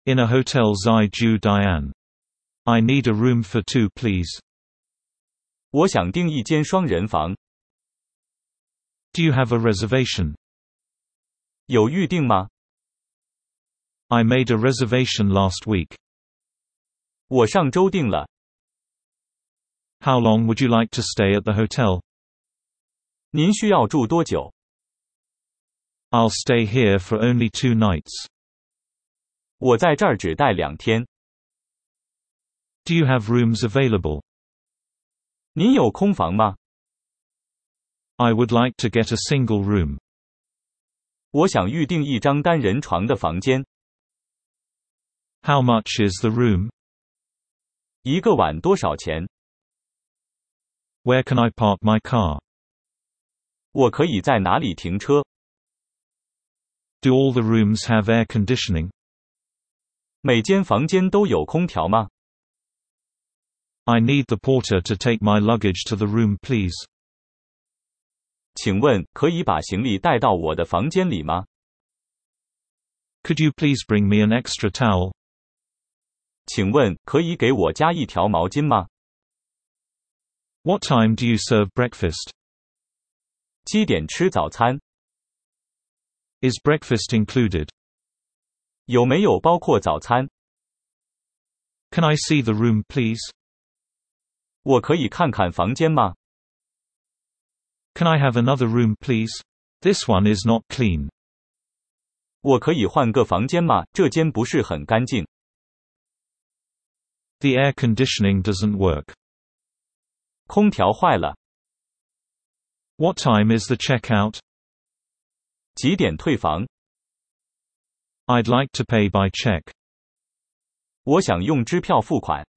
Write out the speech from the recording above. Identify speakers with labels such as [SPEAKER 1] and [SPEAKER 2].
[SPEAKER 1] In a hotel Zai Ju Dian. I need a room for two, please.
[SPEAKER 2] 我想订一间双人房。
[SPEAKER 1] Do you have a reservation?
[SPEAKER 2] 有预订吗？
[SPEAKER 1] I made a reservation last week.
[SPEAKER 2] 我上周订了。
[SPEAKER 1] How long would you like to stay at the hotel?
[SPEAKER 2] 您需要住多久？
[SPEAKER 1] I'll stay here for only 2 nights.
[SPEAKER 2] 我在这儿只待2天。
[SPEAKER 1] Do you have rooms available?
[SPEAKER 2] 您有空房吗？
[SPEAKER 1] I would like to get a single room.
[SPEAKER 2] 我想预订一张单人床的房间。
[SPEAKER 1] How much is the room?
[SPEAKER 2] 一个晚多少钱？
[SPEAKER 1] Where can I park my car?
[SPEAKER 2] 我可以在哪里停车？
[SPEAKER 1] Do all the rooms have air conditioning?
[SPEAKER 2] 每间房间都有空调吗？
[SPEAKER 1] I need the porter to take my luggage to the room, please.
[SPEAKER 2] 请问可以把行李带到我的房间里吗？
[SPEAKER 1] Could you please bring me an extra towel?
[SPEAKER 2] 请问可以给我加一条毛巾吗？
[SPEAKER 1] What time do you serve breakfast?
[SPEAKER 2] 几点吃早餐？
[SPEAKER 1] Is breakfast included?
[SPEAKER 2] 有没有包括早餐？
[SPEAKER 1] Can I see the room, please?
[SPEAKER 2] 我可以看看房间吗？
[SPEAKER 1] Can I have another room, please? This one is not clean.
[SPEAKER 2] 我可以换个房间吗？这间不是很干净。
[SPEAKER 1] The air conditioning doesn't work.
[SPEAKER 2] 空调坏了。
[SPEAKER 1] What time is the checkout?
[SPEAKER 2] 几点退房？
[SPEAKER 1] I'd like to pay by check.
[SPEAKER 2] 我想用支票付款。